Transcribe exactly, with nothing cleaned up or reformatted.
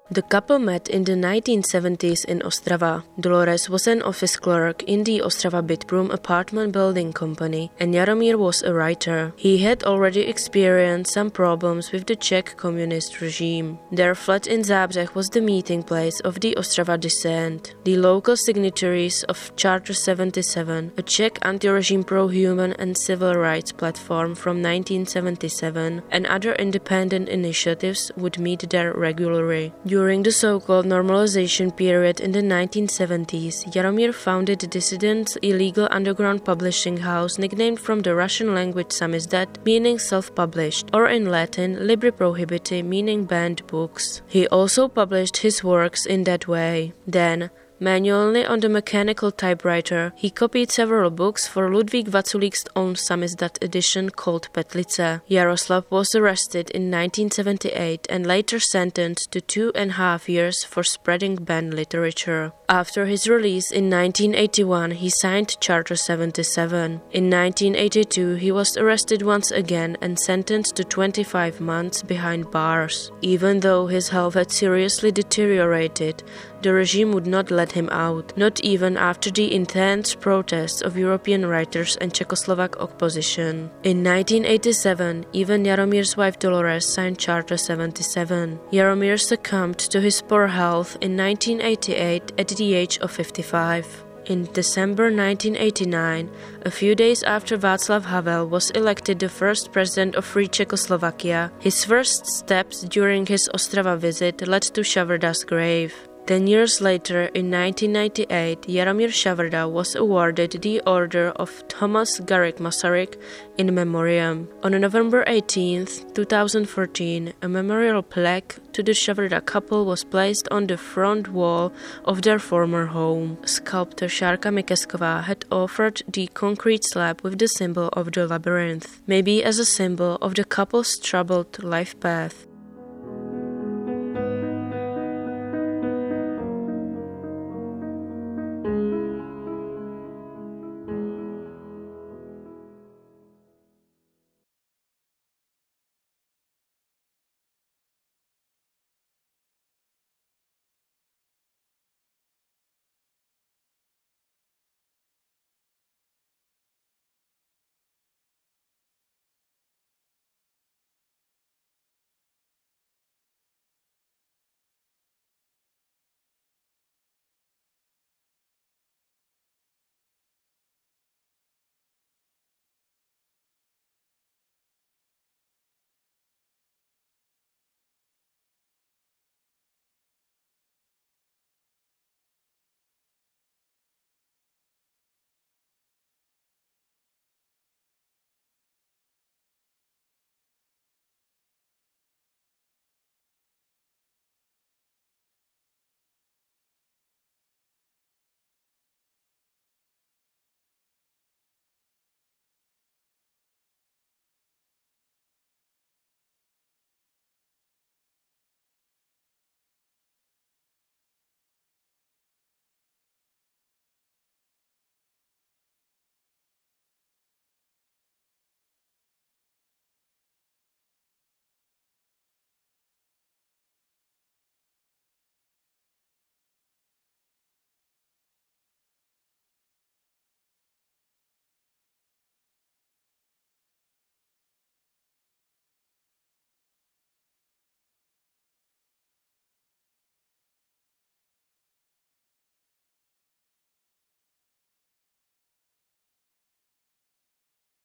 The couple met in the nineteen seventies in Ostrava. Dolores was an office clerk in the Ostrava Bytprum apartment building company, and Jaromír was a writer. He had already experienced some problems with the Czech communist regime. Their flat in Zábřeh was the meeting place of the Ostrava dissent. The local signatories of Charter seventy-seven, a Czech anti-regime pro-human and civil rights platform from nineteen seventy-seven, and other independent initiatives would meet there regularly. During the so-called normalization period in the nineteen seventies, Jaromír founded the dissident illegal underground publishing house nicknamed from the Russian language samizdat, meaning self-published, or in Latin libri prohibiti, meaning banned books. He also published his works in that way. Then, manually on the mechanical typewriter, he copied several books for Ludvík Vaculík's own samizdat edition called Petlice. Jaroslav was arrested in nineteen seventy-eight and later sentenced to two and a half years for spreading banned literature. After his release in nineteen eighty-one, he signed Charter seventy-seven. In nineteen eighty-two, he was arrested once again and sentenced to twenty-five months behind bars. Even though his health had seriously deteriorated, the regime would not let him out, not even after the intense protests of European writers and Czechoslovak opposition. In nineteen eighty-seven, even Jaromír's wife Dolores signed Charter seventy-seven. Jaromír succumbed to his poor health in nineteen eighty-eight at the age of fifty-five. In December nineteen eighty-nine, a few days after Václav Havel was elected the first president of Free Czechoslovakia, his first steps during his Ostrava visit led to Šavrda's grave. Ten years later, in nineteen ninety-eight, Jaromír Šavrda was awarded the Order of Thomas Garrick Masaryk in memoriam. On November eighteenth, two thousand fourteen, a memorial plaque to the Šavrda couple was placed on the front wall of their former home. Sculptor Šárka Mikesková had offered the concrete slab with the symbol of the labyrinth, maybe as a symbol of the couple's troubled life path.